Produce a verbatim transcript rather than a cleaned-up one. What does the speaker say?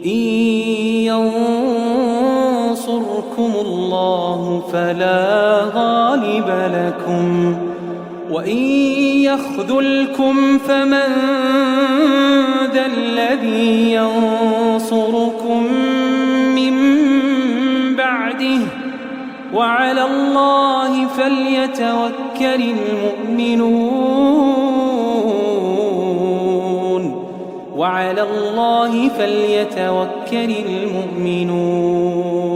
إن ينصركم الله فلا غالب لكم وإن يخذلكم فمن ذا الذي ينصركم من بعده وعلى الله فليتوكل المؤمنون وعلى الله فليتوكل المؤمنون